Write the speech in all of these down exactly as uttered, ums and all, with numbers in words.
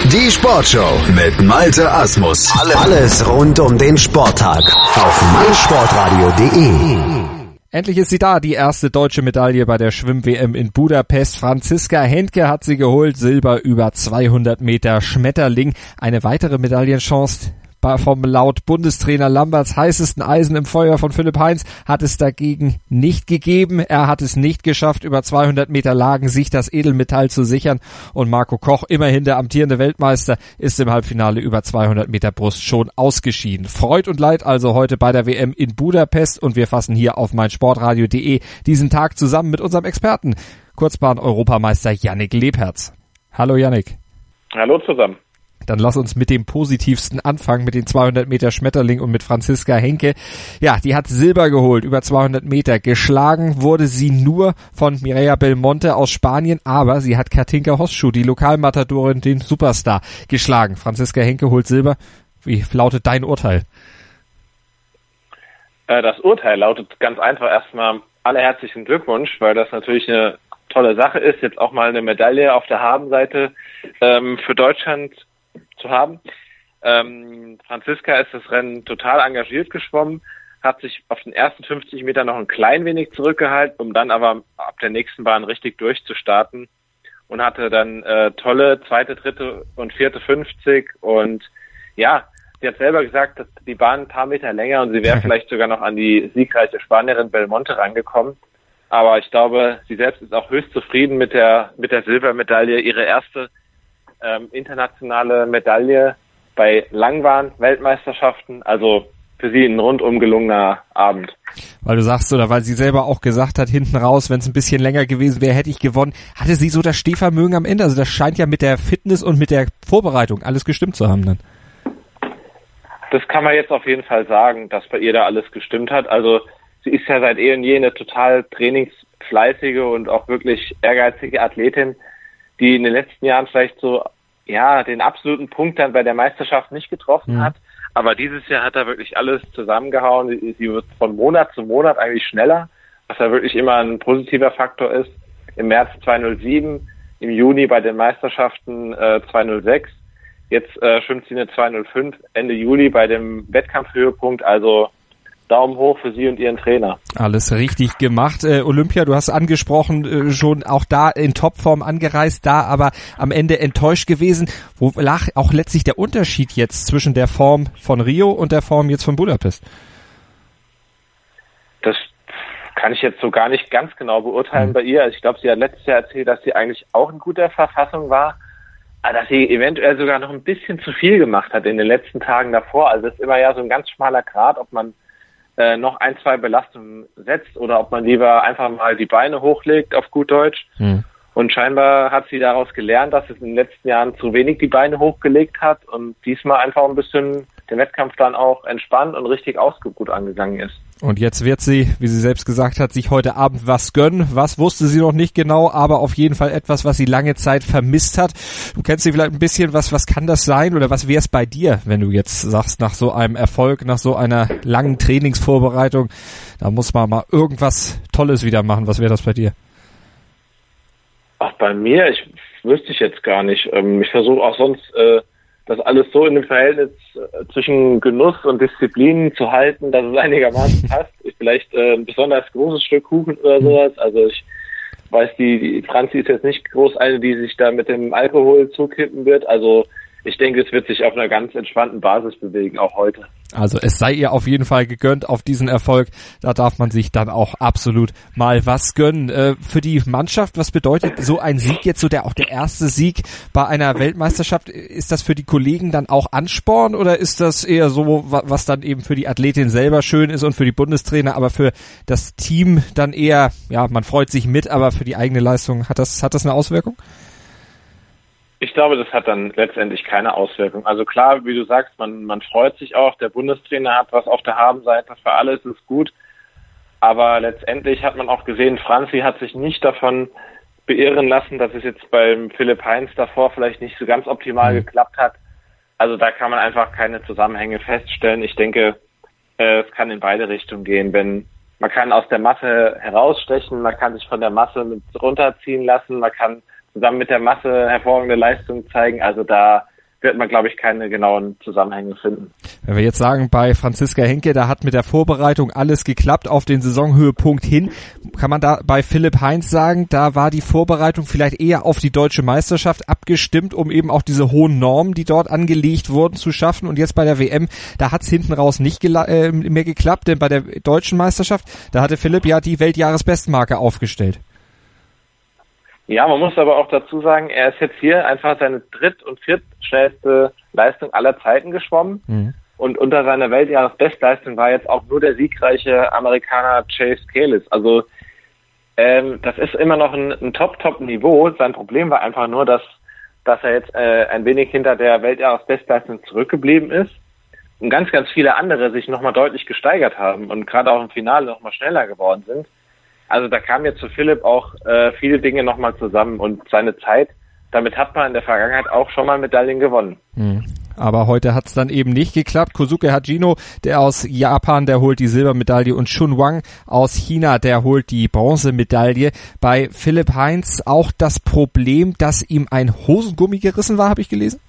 Die Sportshow mit Malte Asmus. Alles rund um den Sporttag auf meinsportradio punkt de. Endlich ist sie da, die erste deutsche Medaille bei der Schwimm-W M in Budapest. Franziska Henke hat sie geholt, Silber über zweihundert Meter Schmetterling. Eine weitere Medaillenchance vom laut Bundestrainer Lamberts heißesten Eisen im Feuer von Philipp Heintz hat es dagegen nicht gegeben. Er hat es nicht geschafft, über zweihundert Meter Lagen sich das Edelmetall zu sichern. Und Marco Koch, immerhin der amtierende Weltmeister, ist im Halbfinale über zweihundert Meter Brust schon ausgeschieden. Freud und Leid also heute bei der W M in Budapest. Und wir fassen hier auf meinsportradio punkt de diesen Tag zusammen mit unserem Experten, Kurzbahn-Europameister Yannick Lebherz. Hallo Yannick. Hallo zusammen. Dann lass uns mit dem Positivsten anfangen, mit den zweihundert Meter Schmetterling und mit Franziska Henke. Ja, die hat Silber geholt, über zweihundert Meter. Geschlagen wurde sie nur von Mireia Belmonte aus Spanien, aber sie hat Katinka Hosschuh, die Lokalmatadorin, den Superstar, geschlagen. Franziska Henke holt Silber. Wie lautet dein Urteil? Das Urteil lautet ganz einfach erstmal alle herzlichen Glückwunsch, weil das natürlich eine tolle Sache ist, jetzt auch mal eine Medaille auf der Habenseite ähm, für Deutschland zu haben. Ähm, Franziska ist das Rennen total engagiert geschwommen, hat sich auf den ersten fünfzig Metern noch ein klein wenig zurückgehalten, um dann aber ab der nächsten Bahn richtig durchzustarten und hatte dann äh, tolle zweite, dritte und vierte fünfzig und ja, sie hat selber gesagt, dass die Bahn ein paar Meter länger und sie wäre vielleicht sogar noch an die siegreiche Spanierin Belmonte rangekommen. Aber ich glaube, sie selbst ist auch höchst zufrieden mit der mit der Silbermedaille, ihre erste Ähm, internationale Medaille bei Langbahn-Weltmeisterschaften, also für sie ein rundum gelungener Abend. Weil du sagst, oder weil sie selber auch gesagt hat, hinten raus, wenn es ein bisschen länger gewesen wäre, hätte ich gewonnen. Hatte sie so das Stehvermögen am Ende? Also das scheint ja mit der Fitness und mit der Vorbereitung alles gestimmt zu haben dann. Das kann man jetzt auf jeden Fall sagen, dass bei ihr da alles gestimmt hat. Also sie ist ja seit eh und je eine total trainingsfleißige und auch wirklich ehrgeizige Athletin, die in den letzten Jahren vielleicht so, ja, den absoluten Punkt dann bei der Meisterschaft nicht getroffen mhm. hat. Aber dieses Jahr hat er wirklich alles zusammengehauen. Sie, sie wird von Monat zu Monat eigentlich schneller, was ja wirklich immer ein positiver Faktor ist. Im März zweihundertsieben, im Juni bei den Meisterschaften äh, zweihundertsechs. Jetzt äh, schwimmt sie eine zweihundertfünf, Ende Juli bei dem Wettkampfhöhepunkt. Also Daumen hoch für sie und ihren Trainer. Alles richtig gemacht. Äh, Olympia, du hast angesprochen, äh, schon auch da in Topform angereist, da aber am Ende enttäuscht gewesen. Wo lag auch letztlich der Unterschied jetzt zwischen der Form von Rio und der Form jetzt von Budapest? Das kann ich jetzt so gar nicht ganz genau beurteilen mhm. bei ihr. Also ich glaube, sie hat letztes Jahr erzählt, dass sie eigentlich auch in guter Verfassung war, aber dass sie eventuell sogar noch ein bisschen zu viel gemacht hat in den letzten Tagen davor. Also es ist immer ja so ein ganz schmaler Grat, ob man noch ein, zwei Belastungen setzt oder ob man lieber einfach mal die Beine hochlegt, auf gut Deutsch. Hm. Und scheinbar hat sie daraus gelernt, dass es in den letzten Jahren zu wenig die Beine hochgelegt hat und diesmal einfach ein bisschen den Wettkampf dann auch entspannt und richtig ausgeruht angegangen ist. Und jetzt wird sie, wie sie selbst gesagt hat, sich heute Abend was gönnen. Was wusste sie noch nicht genau, aber auf jeden Fall etwas, was sie lange Zeit vermisst hat. Du kennst sie vielleicht ein bisschen, was was kann das sein oder was wäre es bei dir, wenn du jetzt sagst, nach so einem Erfolg, nach so einer langen Trainingsvorbereitung, da muss man mal irgendwas Tolles wieder machen. Was wäre das bei dir? Ach, bei mir? Ich wüsste ich jetzt gar nicht. Ich versuche auch sonst äh, das alles so in dem Verhältnis zwischen Genuss und Disziplin zu halten, dass es einigermaßen passt. Vielleicht äh, ein besonders großes Stück Kuchen oder sowas. Also ich weiß, die, die Franzi ist jetzt nicht groß eine, die sich da mit dem Alkohol zukippen wird. Also ich denke, es wird sich auf einer ganz entspannten Basis bewegen, auch heute. Also es sei ihr auf jeden Fall gegönnt auf diesen Erfolg. Da darf man sich dann auch absolut mal was gönnen. Äh, für die Mannschaft, was bedeutet so ein Sieg jetzt, so der auch der erste Sieg bei einer Weltmeisterschaft? Ist das für die Kollegen dann auch Ansporn oder ist das eher so, was dann eben für die Athletin selber schön ist und für die Bundestrainer, aber für das Team dann eher, ja, man freut sich mit, aber für die eigene Leistung hat das, hat das eine Auswirkung? Ich glaube, das hat dann letztendlich keine Auswirkung. Also klar, wie du sagst, man, man freut sich auch, der Bundestrainer hat was auf der Habenseite, für alle ist es gut. Aber letztendlich hat man auch gesehen, Franzi hat sich nicht davon beirren lassen, dass es jetzt beim Philipp Heintz davor vielleicht nicht so ganz optimal mhm. geklappt hat. Also da kann man einfach keine Zusammenhänge feststellen. Ich denke, äh, es kann in beide Richtungen gehen. Wenn man kann aus der Masse herausstechen, man kann sich von der Masse mit runterziehen lassen, man kann zusammen mit der Masse hervorragende Leistung zeigen. Also da wird man, glaube ich, keine genauen Zusammenhänge finden. Wenn wir jetzt sagen, bei Franziska Henke, da hat mit der Vorbereitung alles geklappt auf den Saisonhöhepunkt hin, kann man da bei Philipp Heintz sagen, da war die Vorbereitung vielleicht eher auf die deutsche Meisterschaft abgestimmt, um eben auch diese hohen Normen, die dort angelegt wurden, zu schaffen. Und jetzt bei der W M, da hat es hinten raus nicht gela- äh, mehr geklappt, denn bei der deutschen Meisterschaft, da hatte Philipp ja die Weltjahresbestmarke aufgestellt. Ja, man muss aber auch dazu sagen, er ist jetzt hier einfach seine dritt- und viertschnellste Leistung aller Zeiten geschwommen. Mhm. Und unter seiner Weltjahresbestleistung war jetzt auch nur der siegreiche Amerikaner Chase Kalis. Also ähm, das ist immer noch ein, ein Top-Top-Niveau. Sein Problem war einfach nur, dass, dass er jetzt äh, ein wenig hinter der Weltjahresbestleistung zurückgeblieben ist und ganz, ganz viele andere sich nochmal deutlich gesteigert haben und gerade auch im Finale nochmal schneller geworden sind. Also da kamen jetzt zu Philipp auch äh, viele Dinge nochmal zusammen und seine Zeit, damit hat man in der Vergangenheit auch schon mal Medaillen gewonnen. Mhm. Aber heute hat es dann eben nicht geklappt. Kosuke Hajino, der aus Japan, der holt die Silbermedaille und Shun Wang aus China, der holt die Bronzemedaille. Bei Philipp Heintz auch das Problem, dass ihm ein Hosengummi gerissen war, habe ich gelesen?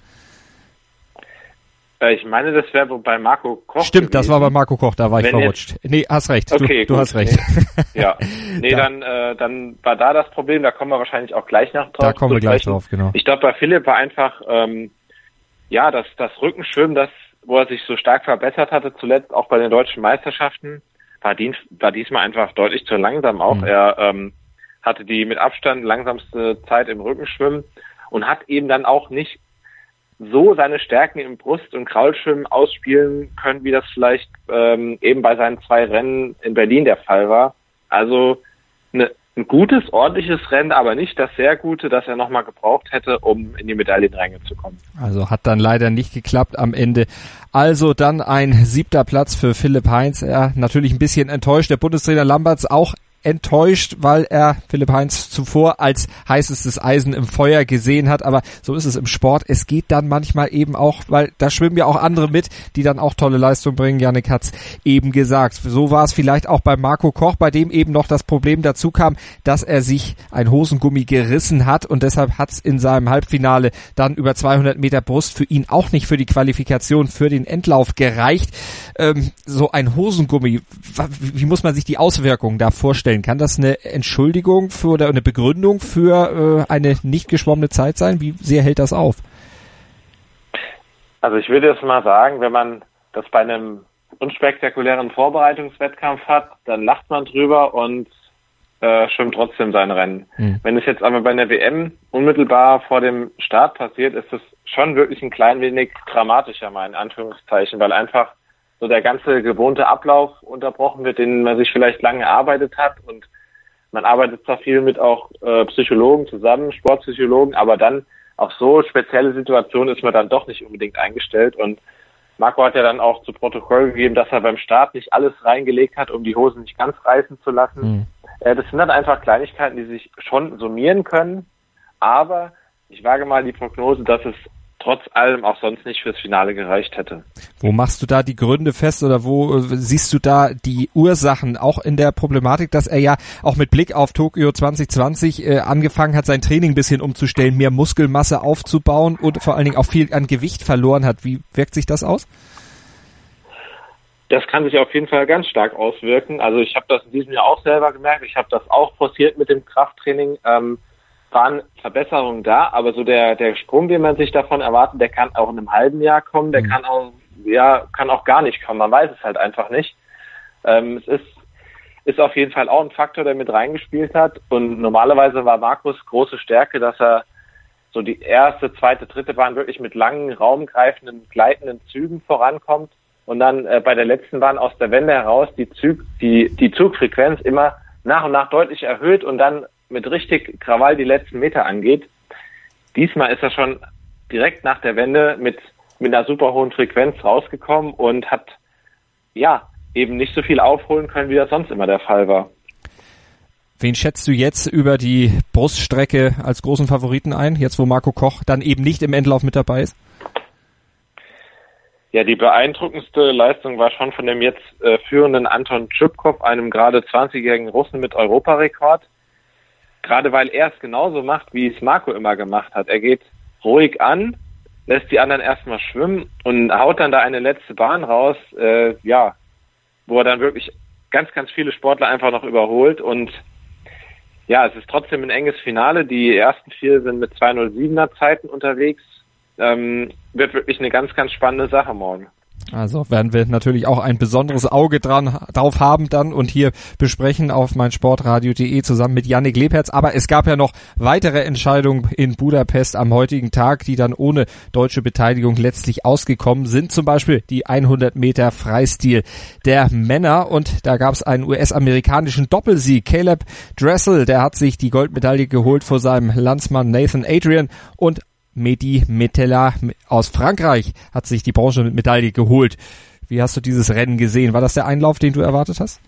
Ich meine, das wäre bei Marco Koch. Stimmt, gewesen. Das war bei Marco Koch, da war ich Wenn verrutscht. Jetzt, nee, hast recht. Okay, du, du hast recht. Nee, ja, nee, da, dann, äh, dann war da das Problem. Da kommen wir wahrscheinlich auch gleich noch drauf. Da kommen wir gleich drauf, genau. Ich glaube, bei Philipp war einfach, ähm, ja, das, das Rückenschwimmen, das, wo er sich so stark verbessert hatte, zuletzt auch bei den deutschen Meisterschaften, war, dies, war diesmal einfach deutlich zu langsam auch. Mhm. Er ähm, hatte die mit Abstand langsamste Zeit im Rückenschwimmen und hat eben dann auch nicht so seine Stärken im Brust- und Kraulschwimmen ausspielen können, wie das vielleicht ähm, eben bei seinen zwei Rennen in Berlin der Fall war. Also eine, ein gutes, ordentliches Rennen, aber nicht das sehr gute, das er nochmal gebraucht hätte, um in die Medaillenränge zu kommen. Also hat dann leider nicht geklappt am Ende. Also dann ein siebter Platz für Philipp Heintz. Er natürlich ein bisschen enttäuscht. Der Bundestrainer Lambertz auch enttäuscht, weil er Philipp Heintz zuvor als heißestes Eisen im Feuer gesehen hat, aber so ist es im Sport. Es geht dann manchmal eben auch, weil da schwimmen ja auch andere mit, die dann auch tolle Leistung bringen. Jannik hat's eben gesagt. So war es vielleicht auch bei Marco Koch, bei dem eben noch das Problem dazu kam, dass er sich ein Hosengummi gerissen hat und deshalb hat's in seinem Halbfinale dann über zweihundert Meter Brust für ihn auch nicht für die Qualifikation für den Endlauf gereicht. Ähm, so ein Hosengummi, wie muss man sich die Auswirkungen da vorstellen? Kann das eine Entschuldigung für oder eine Begründung für äh, eine nicht geschwommene Zeit sein? Wie sehr hält das auf? Also ich würde jetzt mal sagen, wenn man das bei einem unspektakulären Vorbereitungswettkampf hat, dann lacht man drüber und äh, schwimmt trotzdem sein Rennen. Hm. Wenn es jetzt aber bei einer W M unmittelbar vor dem Start passiert, ist es schon wirklich ein klein wenig dramatischer, mal in Anführungszeichen, weil einfach so der ganze gewohnte Ablauf unterbrochen wird, den man sich vielleicht lange erarbeitet hat und man arbeitet zwar viel mit auch äh, Psychologen zusammen, Sportpsychologen, aber dann auf so spezielle Situationen ist man dann doch nicht unbedingt eingestellt und Marco hat ja dann auch zu Protokoll gegeben, dass er beim Start nicht alles reingelegt hat, um die Hosen nicht ganz reißen zu lassen. Mhm. Äh, das sind dann einfach Kleinigkeiten, die sich schon summieren können, aber ich wage mal die Prognose, dass es trotz allem auch sonst nicht fürs Finale gereicht hätte. Wo machst du da die Gründe fest oder wo äh, siehst du da die Ursachen auch in der Problematik, dass er ja auch mit Blick auf Tokio zwanzig zwanzig äh, angefangen hat, sein Training ein bisschen umzustellen, mehr Muskelmasse aufzubauen und vor allen Dingen auch viel an Gewicht verloren hat. Wie wirkt sich das aus? Das kann sich auf jeden Fall ganz stark auswirken. Also ich habe das in diesem Jahr auch selber gemerkt. Ich habe das auch forciert mit dem Krafttraining. Ähm, waren Verbesserungen da, aber so der der Sprung, den man sich davon erwartet, der kann auch in einem halben Jahr kommen, der mhm. kann auch ja kann auch gar nicht kommen. Man weiß es halt einfach nicht. Ähm, es ist ist auf jeden Fall auch ein Faktor, der mit reingespielt hat. Und normalerweise war Markus große Stärke, dass er so die erste, zweite, dritte Bahn wirklich mit langen, raumgreifenden, gleitenden Zügen vorankommt und dann äh, bei der letzten Bahn aus der Wende heraus die Zug die die Zugfrequenz immer nach und nach deutlich erhöht und dann mit richtig Krawall die letzten Meter angeht. Diesmal ist er schon direkt nach der Wende mit mit einer super hohen Frequenz rausgekommen und hat ja eben nicht so viel aufholen können, wie das sonst immer der Fall war. Wen schätzt du jetzt über die Bruststrecke als großen Favoriten ein, jetzt wo Marco Koch dann eben nicht im Endlauf mit dabei ist? Ja, die beeindruckendste Leistung war schon von dem jetzt äh, führenden Anton Tschupkow, einem gerade zwanzigjährigen Russen mit Europarekord. Gerade weil er es genauso macht, wie es Marco immer gemacht hat. Er geht ruhig an, lässt die anderen erstmal schwimmen und haut dann da eine letzte Bahn raus, äh, ja, wo er dann wirklich ganz, ganz viele Sportler einfach noch überholt. Und ja, es ist trotzdem ein enges Finale. Die ersten vier sind mit zwei null siebener Zeiten unterwegs. Ähm, wird wirklich eine ganz, ganz spannende Sache morgen. Also werden wir natürlich auch ein besonderes Auge dran drauf haben dann und hier besprechen auf meinsportradio punkt de zusammen mit Yannick Lebherz. Aber es gab ja noch weitere Entscheidungen in Budapest am heutigen Tag, die dann ohne deutsche Beteiligung letztlich ausgekommen sind. Zum Beispiel die hundert Meter Freistil der Männer. Und da gab es einen U S-amerikanischen Doppelsieg. Caleb Dressel, der hat sich die Goldmedaille geholt vor seinem Landsmann Nathan Adrian, und Mehdi Metella aus Frankreich hat sich die Bronzemedaille geholt. Wie hast du dieses Rennen gesehen? War das der Einlauf, den du erwartet hast?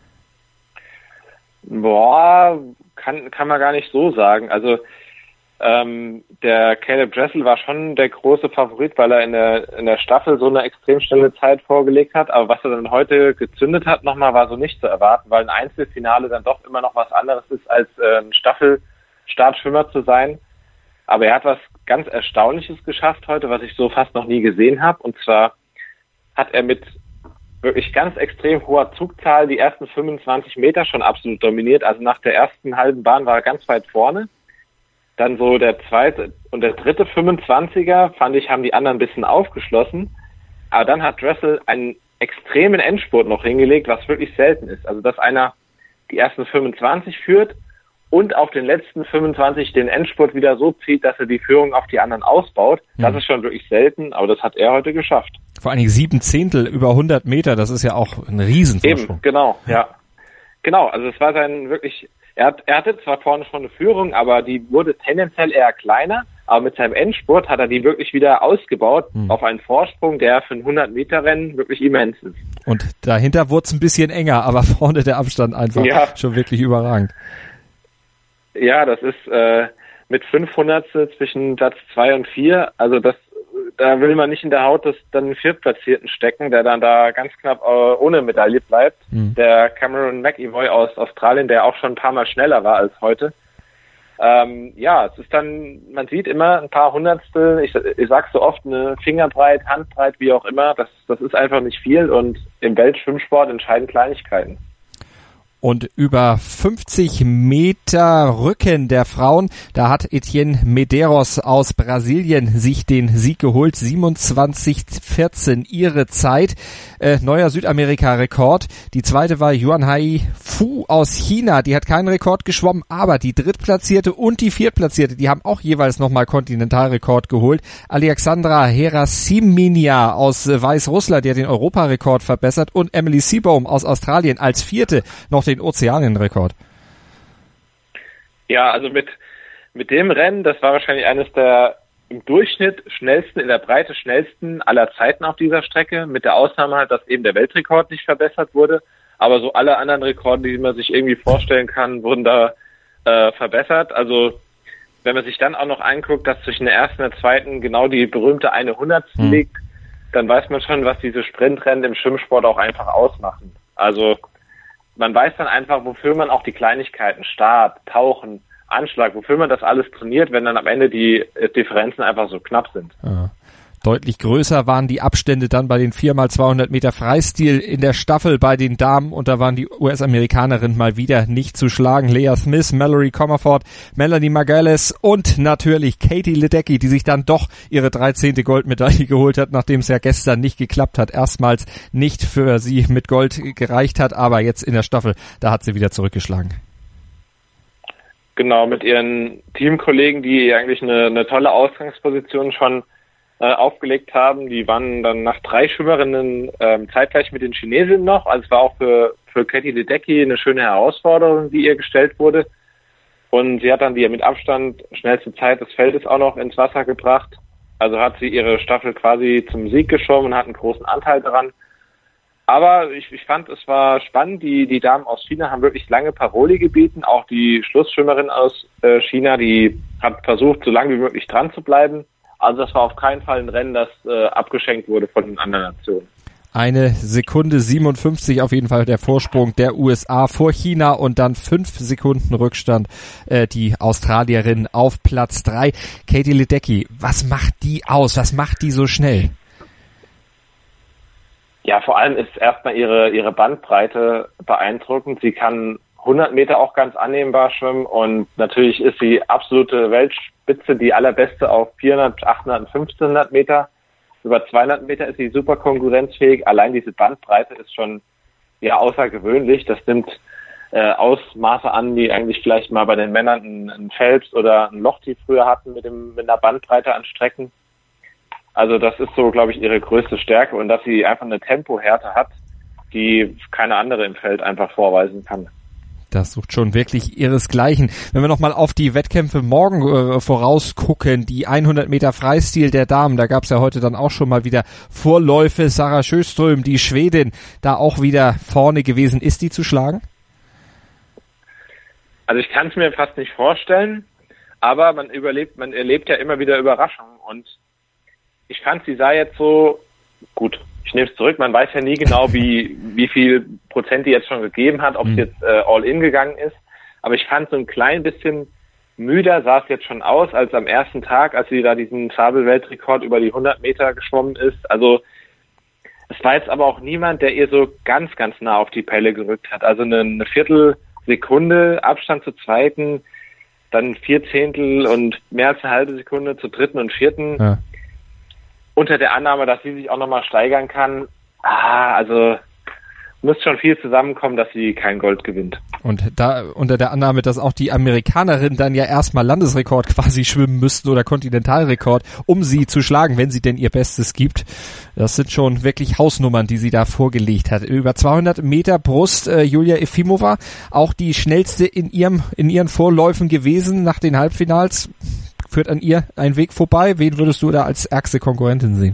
Boah, kann kann man gar nicht so sagen. Also ähm, der Caleb Dressel war schon der große Favorit, weil er in der in der Staffel so eine extrem schnelle Zeit vorgelegt hat. Aber was er dann heute gezündet hat, nochmal, war so nicht zu erwarten, weil ein Einzelfinale dann doch immer noch was anderes ist, als äh, ein Staffel-Startschwimmer zu sein. Aber er hat was ganz Erstaunliches geschafft heute, was ich so fast noch nie gesehen habe. Und zwar hat er mit wirklich ganz extrem hoher Zugzahl die ersten fünfundzwanzig Meter schon absolut dominiert. Also nach der ersten halben Bahn war er ganz weit vorne. Dann so der zweite und der dritte fünfundzwanziger, fand ich, haben die anderen ein bisschen aufgeschlossen. Aber dann hat Dressel einen extremen Endspurt noch hingelegt, was wirklich selten ist. Also dass einer die ersten fünfundzwanzig führt und auf den letzten fünfundzwanzig den Endspurt wieder so zieht, dass er die Führung auf die anderen ausbaut. Das ist schon wirklich selten, aber das hat er heute geschafft. Vor allen Dingen sieben Zehntel über hundert Meter, das ist ja auch ein Riesenvorsprung. Eben, genau, ja. Genau, also es war sein wirklich, er, hat, er hatte zwar vorne schon eine Führung, aber die wurde tendenziell eher kleiner, aber mit seinem Endspurt hat er die wirklich wieder ausgebaut hm. auf einen Vorsprung, der für ein hundert Meter Rennen wirklich immens ist. Und dahinter wurde es ein bisschen enger, aber vorne der Abstand einfach ja. schon wirklich überragend. Ja, das ist äh, mit fünfhundertstel zwischen Platz zwei und vier. Also das, da will man nicht in der Haut des dann Viertplatzierten stecken, der dann da ganz knapp äh, ohne Medaille bleibt. Mhm. Der Cameron McEvoy aus Australien, der auch schon ein paar Mal schneller war als heute. Ähm, ja, es ist dann, man sieht immer ein paar Hundertstel. Ich, ich sag's so oft, eine Fingerbreit, Handbreit, wie auch immer. Das, das ist einfach nicht viel und im Weltschwimmsport entscheiden Kleinigkeiten. Und über fünfzig Meter Rücken der Frauen, da hat Etienne Medeiros aus Brasilien sich den Sieg geholt. siebenundzwanzig vierzehn ihre Zeit. Äh, neuer Südamerika-Rekord. Die zweite war Yuanhai Fu aus China. Die hat keinen Rekord geschwommen, aber die Drittplatzierte und die Viertplatzierte, die haben auch jeweils nochmal Kontinentalrekord geholt. Alexandra Herasiminia aus äh, Weißrussland, die hat den Europarekord verbessert, und Emily Seabohm aus Australien als Vierte noch den Ozeanienrekord. Ja, also mit mit dem Rennen, das war wahrscheinlich eines der im Durchschnitt schnellsten, in der Breite schnellsten aller Zeiten auf dieser Strecke, mit der Ausnahme halt, dass eben der Weltrekord nicht verbessert wurde, aber so alle anderen Rekorde, die man sich irgendwie vorstellen kann, wurden da äh, verbessert. Also wenn man sich dann auch noch anguckt, dass zwischen der ersten und der zweiten genau die berühmte eine Hundertstel hm. liegt, dann weiß man schon, was diese Sprintrennen im Schwimmsport auch einfach ausmachen. Also man weiß dann einfach, wofür man auch die Kleinigkeiten, Start, Tauchen, Anschlag, wofür man das alles trainiert, wenn dann am Ende die Differenzen einfach so knapp sind. Ja. Deutlich größer waren die Abstände dann bei den vier mal zweihundert Meter Freistil in der Staffel bei den Damen, und da waren die U S-Amerikanerinnen mal wieder nicht zu schlagen. Leah Smith, Mallory Comerford, Melanie Margulies und natürlich Katie Ledecky, die sich dann doch ihre dreizehnte Goldmedaille geholt hat, nachdem es ja gestern nicht geklappt hat. Erstmals nicht für sie mit Gold gereicht hat, aber jetzt in der Staffel, da hat sie wieder zurückgeschlagen. Genau, mit ihren Teamkollegen, die eigentlich eine, eine tolle Ausgangsposition schon aufgelegt haben. Die waren dann nach drei Schwimmerinnen ähm, zeitgleich mit den Chinesinnen noch. Also es war auch für, für Katie Ledecky eine schöne Herausforderung, die ihr gestellt wurde. Und sie hat dann die mit Abstand schnellste Zeit des Feldes auch noch ins Wasser gebracht. Also hat sie ihre Staffel quasi zum Sieg geschwommen und hat einen großen Anteil daran. Aber ich, ich fand, es war spannend. Die, die Damen aus China haben wirklich lange Paroli gebeten. Auch die Schlussschwimmerin aus äh, China, die hat versucht, so lange wie möglich dran zu bleiben. Also das war auf keinen Fall ein Rennen, das äh, abgeschenkt wurde von den anderen Nationen. Eine Sekunde siebenundfünfzig auf jeden Fall der Vorsprung der U S A vor China und dann fünf Sekunden Rückstand äh, die Australierin auf Platz drei. Katie Ledecky, was macht die aus? Was macht die so schnell? Ja, vor allem ist erstmal ihre ihre Bandbreite beeindruckend. Sie kann hundert Meter auch ganz annehmbar schwimmen und natürlich ist sie absolute Weltspitze, die allerbeste auf vierhundert, achthundert und fünfzehnhundert Meter. Über zweihundert Meter ist sie super konkurrenzfähig. Allein diese Bandbreite ist schon ja außergewöhnlich. Das nimmt äh, Ausmaße an, die eigentlich vielleicht mal bei den Männern ein, ein Phelps oder ein Lochte früher hatten mit dem mit einer Bandbreite an Strecken. Also das ist so, glaube ich, ihre größte Stärke und dass sie einfach eine Tempohärte hat, die keine andere im Feld einfach vorweisen kann. Das sucht schon wirklich ihresgleichen. Wenn wir nochmal auf die Wettkämpfe morgen äh, vorausgucken, die hundert Meter Freistil der Damen, da gab es ja heute dann auch schon mal wieder Vorläufe. Sarah Sjöström, die Schwedin, da auch wieder vorne gewesen. Ist die zu schlagen? Also ich kann es mir fast nicht vorstellen, aber man überlebt, man erlebt ja immer wieder Überraschungen und ich fand, sie sah jetzt so gut. Ich nehme es zurück, man weiß ja nie genau, wie wie viel Prozent die jetzt schon gegeben hat, ob es mhm. jetzt äh, all-in gegangen ist. Aber ich fand so ein klein bisschen müder sah es jetzt schon aus, als am ersten Tag, als sie da diesen Fabel-Weltrekord über die hundert Meter geschwommen ist. Also es war jetzt aber auch niemand, der ihr so ganz, ganz nah auf die Pelle gerückt hat. Also eine, eine Viertelsekunde Abstand zur zweiten, dann vier Zehntel und mehr als eine halbe Sekunde zur dritten und vierten. Ja. Unter der Annahme, dass sie sich auch nochmal steigern kann, ah, also muss schon viel zusammenkommen, dass sie kein Gold gewinnt. Und da unter der Annahme, dass auch die Amerikanerinnen dann ja erstmal Landesrekord quasi schwimmen müssten oder Kontinentalrekord, um sie zu schlagen, wenn sie denn ihr Bestes gibt. Das sind schon wirklich Hausnummern, die sie da vorgelegt hat. Über zweihundert Meter Brust, äh, Julia Efimova, auch die schnellste in ihrem in ihren Vorläufen gewesen nach den Halbfinals. Führt an ihr ein Weg vorbei? Wen würdest du da als ärgste Konkurrentin sehen?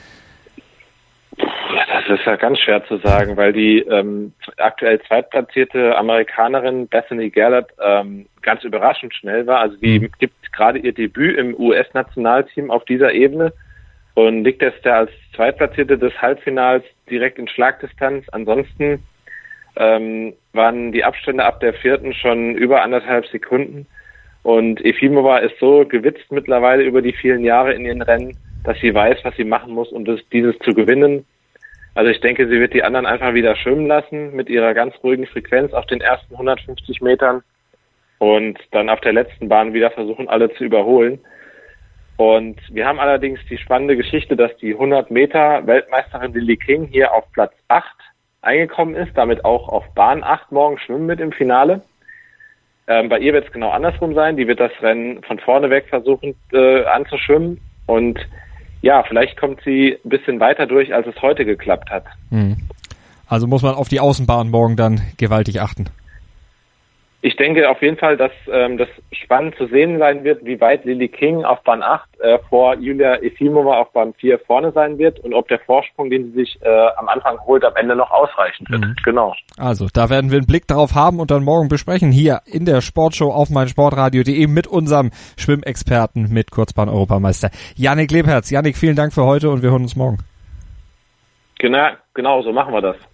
Das ist ja ganz schwer zu sagen, weil die ähm, aktuell zweitplatzierte Amerikanerin Bethany Gerlert ähm, ganz überraschend schnell war. Also die mhm. gibt gerade ihr Debüt im U S-Nationalteam auf dieser Ebene und liegt jetzt da als Zweitplatzierte des Halbfinals direkt in Schlagdistanz. Ansonsten ähm, waren die Abstände ab der vierten schon über anderthalb Sekunden. Und Efimova ist so gewitzt mittlerweile über die vielen Jahre in ihren Rennen, dass sie weiß, was sie machen muss, um das, dieses zu gewinnen. Also ich denke, sie wird die anderen einfach wieder schwimmen lassen mit ihrer ganz ruhigen Frequenz auf den ersten hundertfünfzig Metern und dann auf der letzten Bahn wieder versuchen, alle zu überholen. Und wir haben allerdings die spannende Geschichte, dass die hundert Meter Weltmeisterin Lily King hier auf Platz acht eingekommen ist, damit auch auf Bahn acht morgen schwimmen mit im Finale. Ähm, bei ihr wird es genau andersrum sein. Die wird das Rennen von vorne weg versuchen äh, anzuschwimmen. Und ja, vielleicht kommt sie ein bisschen weiter durch, als es heute geklappt hat. Also muss man auf die Außenbahn morgen dann gewaltig achten. Ich denke auf jeden Fall, dass ähm, das spannend zu sehen sein wird, wie weit Lily King auf Bahn acht äh, vor Julia Efimova auf Bahn vier vorne sein wird und ob der Vorsprung, den sie sich äh, am Anfang holt, am Ende noch ausreichend wird. Mhm. Genau. Also, da werden wir einen Blick drauf haben und dann morgen besprechen hier in der Sportshow auf meinsportradio punkt de mit unserem Schwimmexperten, mit Kurzbahn-Europameister Jannik Lebherz. Jannik, vielen Dank für heute und wir hören uns morgen. Genau, genau, so machen wir das.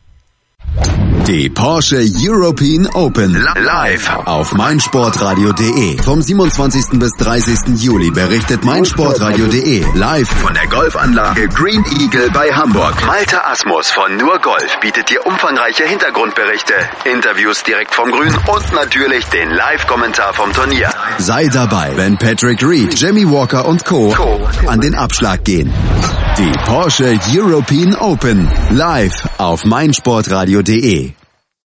Die Porsche European Open live auf meinsportradio punkt de. Vom siebenundzwanzigsten bis dreißigsten Juli berichtet meinsportradio punkt de live von der Golfanlage Green Eagle bei Hamburg. Malte Asmus von Nur Golf bietet dir umfangreiche Hintergrundberichte, Interviews direkt vom Grün und natürlich den Live-Kommentar vom Turnier. Sei dabei, wenn Patrick Reed, Jimmy Walker und Co. an den Abschlag gehen. Die Porsche European Open live auf meinsportradio punkt de.